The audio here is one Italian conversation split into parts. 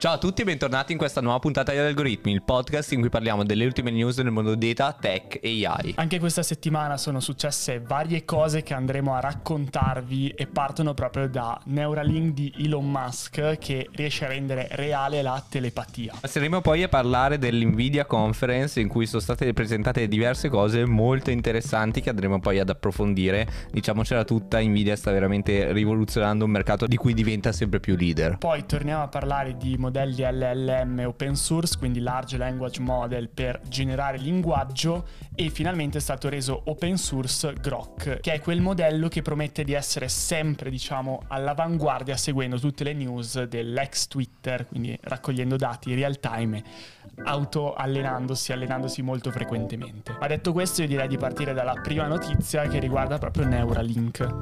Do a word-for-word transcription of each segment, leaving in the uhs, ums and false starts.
Ciao a tutti e bentornati in questa nuova puntata di Algoritmi, il podcast in cui parliamo delle ultime news nel mondo data, tech e A I. Anche questa settimana sono successe varie cose che andremo a raccontarvi e partono proprio da Neuralink di Elon Musk, che riesce a rendere reale la telepatia. Passeremo poi a parlare dell'Nvidia Conference, in cui sono state presentate diverse cose molto interessanti che andremo poi ad approfondire. Diciamocela tutta, Nvidia sta veramente rivoluzionando un mercato di cui diventa sempre più leader. Poi torniamo a parlare di modelli L L M open source, quindi Large Language Model per generare linguaggio, e finalmente è stato reso open source Grok, che è quel modello che promette di essere sempre, diciamo, all'avanguardia seguendo tutte le news dell'ex Twitter, quindi raccogliendo dati real time e auto allenandosi, allenandosi molto frequentemente. Ma detto questo, io direi di partire dalla prima notizia che riguarda proprio Neuralink.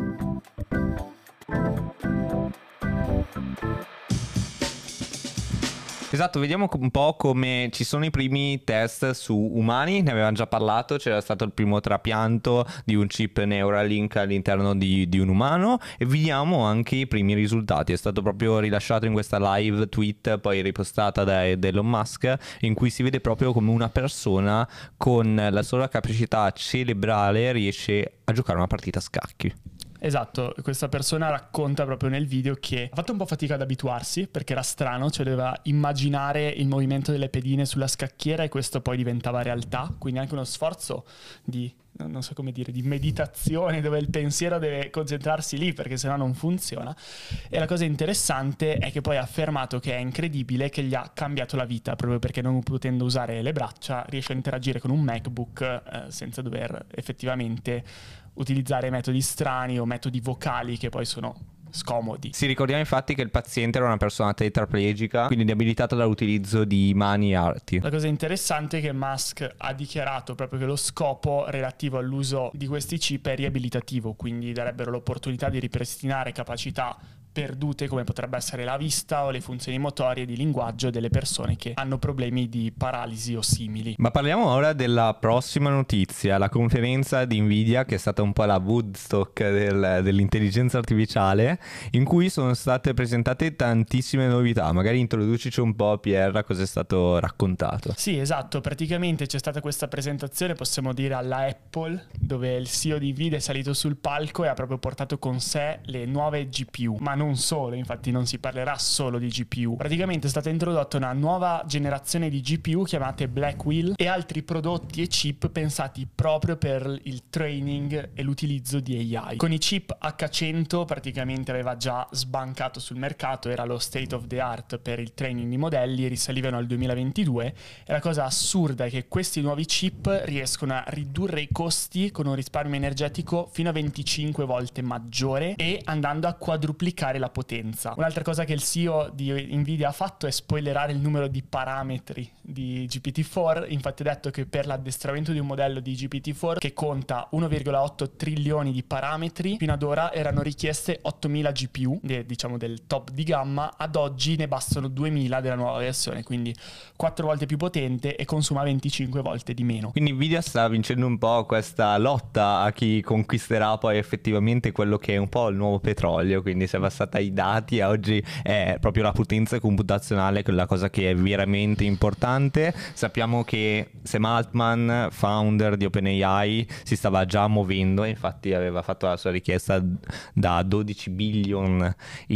Esatto, vediamo un po' come ci sono i primi test su umani, ne avevamo già parlato, c'era stato il primo trapianto di un chip Neuralink all'interno di, di un umano, e vediamo anche i primi risultati. È stato proprio rilasciato in questa live tweet, poi ripostata da, da Elon Musk, in cui si vede proprio come una persona con la sola capacità cerebrale riesce a giocare una partita a scacchi. Esatto, questa persona racconta proprio nel video che ha fatto un po' fatica ad abituarsi perché era strano, cioè doveva immaginare il movimento delle pedine sulla scacchiera e questo poi diventava realtà, quindi anche uno sforzo di, non so come dire, di meditazione, dove il pensiero deve concentrarsi lì perché sennò non funziona. E la cosa interessante è che poi ha affermato che è incredibile, che gli ha cambiato la vita, proprio perché non potendo usare le braccia riesce a interagire con un MacBook eh, senza dover effettivamente utilizzare metodi strani o metodi vocali che poi sono scomodi. Si ricordiamo infatti che il paziente era una persona tetraplegica, quindi inabilitata dall'utilizzo di mani e arti. La cosa interessante è che Musk ha dichiarato proprio che lo scopo relativo all'uso di questi chip è riabilitativo, quindi darebbero l'opportunità di ripristinare capacità perdute come potrebbe essere la vista o le funzioni motorie di linguaggio delle persone che hanno problemi di paralisi o simili. Ma parliamo ora della prossima notizia, la conferenza di Nvidia, che è stata un po' la Woodstock del, dell'intelligenza artificiale, in cui sono state presentate tantissime novità. Magari introducici un po', Pier, a cosa è stato raccontato. Sì, esatto, praticamente c'è stata questa presentazione, possiamo dire alla Apple, dove il C E O di Nvidia è salito sul palco e ha proprio portato con sé le nuove G P U, ma non solo, infatti non si parlerà solo di G P U. Praticamente è stata introdotta una nuova generazione di G P U chiamate Blackwell e altri prodotti e chip pensati proprio per il training e l'utilizzo di A I. Con i chip H cento praticamente aveva già sbancato sul mercato, era lo state of the art per il training di modelli e risalivano al duemilaventidue, e la cosa assurda è che questi nuovi chip riescono a ridurre i costi con un risparmio energetico fino a venticinque volte maggiore e andando a quadruplicare la potenza. Un'altra cosa che il C E O di Nvidia ha fatto è spoilerare il numero di parametri di G P T quattro. Infatti ha detto che per l'addestramento di un modello di G P T quattro che conta uno virgola otto trilioni di parametri, fino ad ora erano richieste ottomila G P U, de, diciamo del top di gamma. Ad oggi ne bastano duemila della nuova versione, quindi quattro volte più potente e consuma venticinque volte di meno. Quindi Nvidia sta vincendo un po' questa lotta a chi conquisterà poi effettivamente quello che è un po' il nuovo petrolio, quindi si è passata ai dati e oggi è proprio la potenza computazionale la cosa che è veramente importante. Sappiamo che Sam Altman, founder di OpenAI, si stava già muovendo, infatti aveva fatto la sua richiesta da dodici billion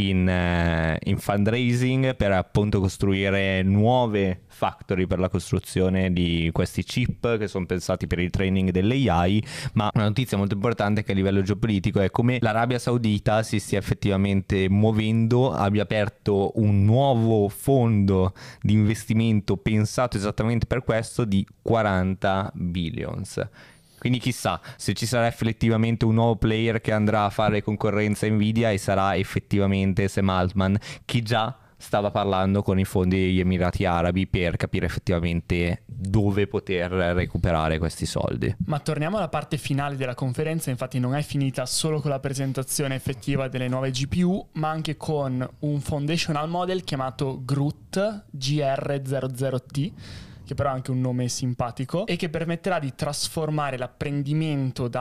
in, in fundraising per appunto costruire nuove factory per la costruzione di questi chip che sono pensati per il training dell'A I. Ma una notizia molto importante che a livello geopolitico è come l'Arabia Saudita si stia effettivamente muovendo, abbia aperto un nuovo fondo di investimento pensato esattamente per questo di quaranta billions. Quindi chissà se ci sarà effettivamente un nuovo player che andrà a fare concorrenza a Nvidia e sarà effettivamente Sam Altman, che già stava parlando con i fondi degli Emirati Arabi per capire effettivamente dove poter recuperare questi soldi. Ma torniamo alla parte finale della conferenza. Infatti non è finita solo con la presentazione effettiva delle nuove G P U, ma anche con un foundational model chiamato Groot G R zero zero T, che però ha anche un nome simpatico e che permetterà di trasformare l'apprendimento da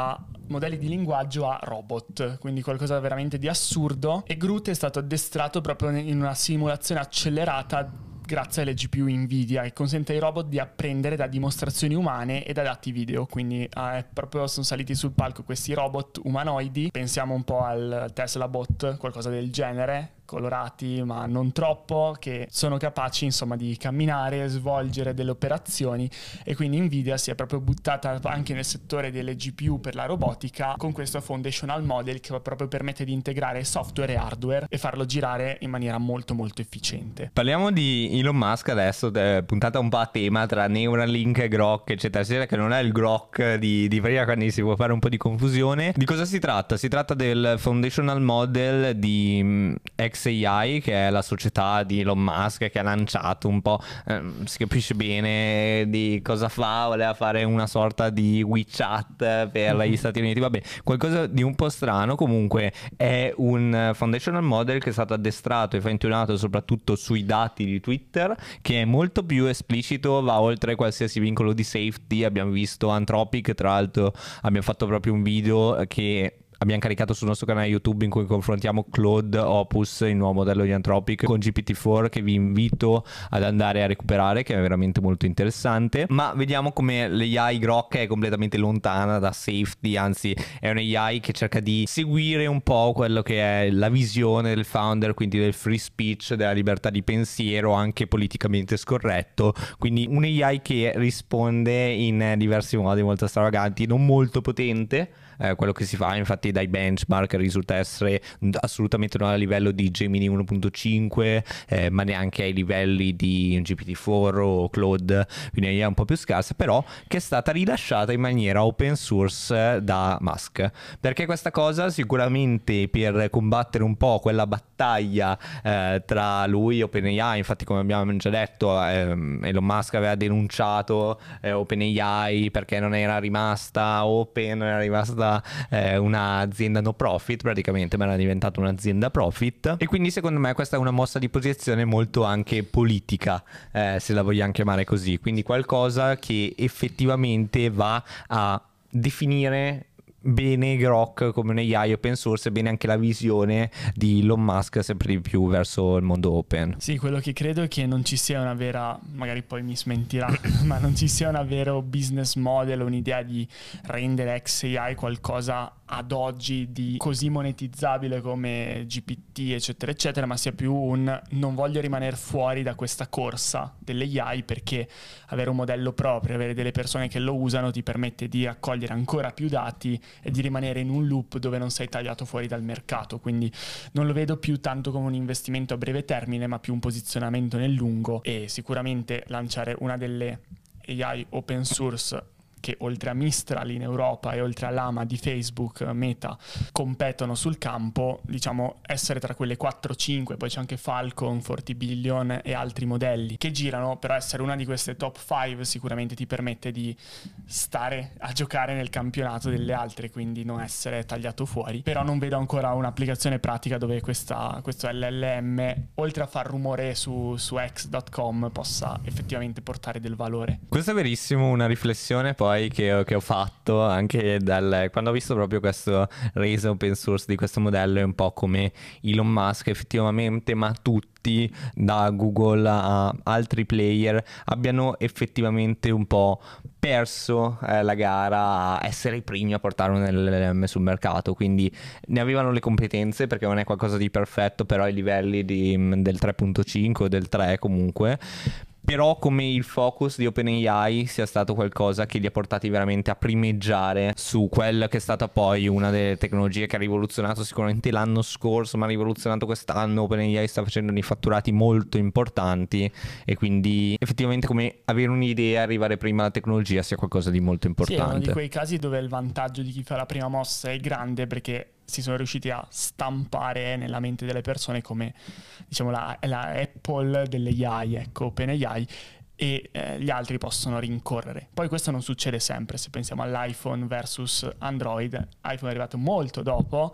modelli di linguaggio a robot, quindi qualcosa veramente di assurdo, e Groot è stato addestrato proprio in una simulazione accelerata grazie alle G P U Nvidia, che consente ai robot di apprendere da dimostrazioni umane e da dati video. Quindi eh, proprio sono saliti sul palco questi robot umanoidi, pensiamo un po' al Tesla Bot, qualcosa del genere, colorati ma non troppo, che sono capaci insomma di camminare, svolgere delle operazioni, e quindi Nvidia si è proprio buttata anche nel settore delle G P U per la robotica con questo foundational model che proprio permette di integrare software e hardware e farlo girare in maniera molto molto efficiente. Parliamo di Elon Musk adesso, puntata un po' a tema tra Neuralink, Grok eccetera eccetera, che non è il Grok di, di prima, quindi si può fare un po' di confusione. Di cosa si tratta? Si tratta del foundational model di X A I, che è la società di Elon Musk che ha lanciato un po', eh, si capisce bene di cosa fa, voleva fare una sorta di WeChat per gli Stati Uniti, vabbè, qualcosa di un po' strano. Comunque è un foundational model che è stato addestrato e fine-tunato soprattutto sui dati di Twitter, che è molto più esplicito, va oltre qualsiasi vincolo di safety. Abbiamo visto Anthropic, tra l'altro abbiamo fatto proprio un video che abbiamo caricato sul nostro canale YouTube in cui confrontiamo Claude Opus, il nuovo modello di Anthropic, con G P T quattro, che vi invito ad andare a recuperare, che è veramente molto interessante. Ma vediamo come l'A I Grok è completamente lontana da safety, anzi è un A I che cerca di seguire un po' quello che è la visione del founder, quindi del free speech, della libertà di pensiero, anche politicamente scorretto. Quindi un A I che risponde in diversi modi molto stravaganti, non molto potente. Eh, quello che si fa infatti dai benchmark risulta essere assolutamente non a livello di Gemini uno punto cinque, eh, ma neanche ai livelli di G P T quattro o Claude, quindi è un po' più scarsa, però che è stata rilasciata in maniera open source da Musk. Perché questa cosa? Sicuramente per combattere un po' quella battaglia eh, tra lui e OpenAI. Infatti, come abbiamo già detto, ehm, Elon Musk aveva denunciato eh, OpenAI perché non era rimasta open, non era rimasta eh, un'azienda no profit praticamente, ma era diventata un'azienda profit. E quindi secondo me questa è una mossa di posizione molto anche politica, eh, se la vogliamo chiamare così, quindi qualcosa che effettivamente va a definire bene Grok come un A I open source, e bene anche la visione di Elon Musk sempre di più verso il mondo open. Sì, quello che credo è che non ci sia una vera, magari poi mi smentirà, ma non ci sia una vero business model, un'idea di rendere X A I qualcosa ad oggi di così monetizzabile come G P T eccetera eccetera, ma sia più un non voglio rimanere fuori da questa corsa delle A I, perché avere un modello proprio, avere delle persone che lo usano ti permette di raccogliere ancora più dati e di rimanere in un loop dove non sei tagliato fuori dal mercato. Quindi non lo vedo più tanto come un investimento a breve termine, ma più un posizionamento nel lungo, e sicuramente lanciare una delle A I open source che oltre a Mistral in Europa e oltre all'Ama di Facebook, Meta, competono sul campo, diciamo essere tra quelle quattro cinque, poi c'è anche Falcon, quaranta billion e altri modelli che girano, però essere una di queste top cinque sicuramente ti permette di stare a giocare nel campionato delle altre, quindi non essere tagliato fuori. Però non vedo ancora un'applicazione pratica dove questa, questo L L M, oltre a far rumore su, su X punto com, possa effettivamente portare del valore. Questo è verissimo, una riflessione poi Che ho, che ho fatto anche dal, quando ho visto proprio questo rese open source di questo modello. È un po' come Elon Musk effettivamente, ma tutti, da Google a altri player, abbiano effettivamente un po' perso eh, la gara a essere i primi a portare un L L M sul mercato. Quindi ne avevano le competenze, perché non è qualcosa di perfetto, però ai livelli di, del tre punto cinque o del tre comunque. Però come il focus di OpenAI sia stato qualcosa che li ha portati veramente a primeggiare su quella che è stata poi una delle tecnologie che ha rivoluzionato sicuramente l'anno scorso, ma ha rivoluzionato quest'anno. OpenAI sta facendo dei fatturati molto importanti, e quindi effettivamente come avere un'idea, arrivare prima alla tecnologia sia qualcosa di molto importante. Sì, è uno di quei casi dove il vantaggio di chi fa la prima mossa è grande, perché si sono riusciti a stampare nella mente delle persone come, diciamo, la, la Apple delle A I, ecco, OpenAI, e eh, gli altri possono rincorrere. Poi questo non succede sempre. Se pensiamo all'iPhone versus Android, iPhone è arrivato molto dopo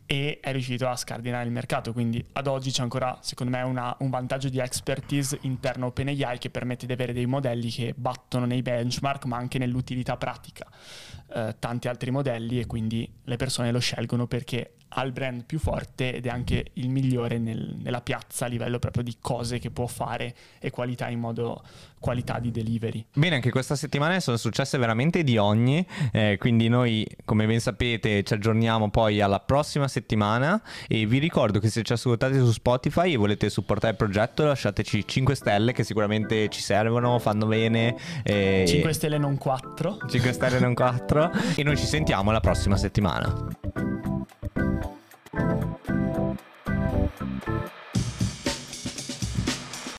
e è riuscito a scardinare il mercato. Quindi ad oggi c'è ancora, secondo me, una, un vantaggio di expertise interno a OpenAI che permette di avere dei modelli che battono nei benchmark ma anche nell'utilità pratica eh, tanti altri modelli, e quindi le persone lo scelgono perché ha il brand più forte ed è anche il migliore nel, nella piazza a livello proprio di cose che può fare e qualità in modo qualità di delivery. Bene, anche questa settimana sono successe veramente di ogni, eh, quindi noi, come ben sapete, ci aggiorniamo poi alla prossima settimana, e vi ricordo che se ci ascoltate su Spotify e volete supportare il progetto, lasciateci cinque stelle che sicuramente ci servono, fanno bene. eh, cinque stelle non quattro. cinque stelle non quattro, e noi ci sentiamo la prossima settimana.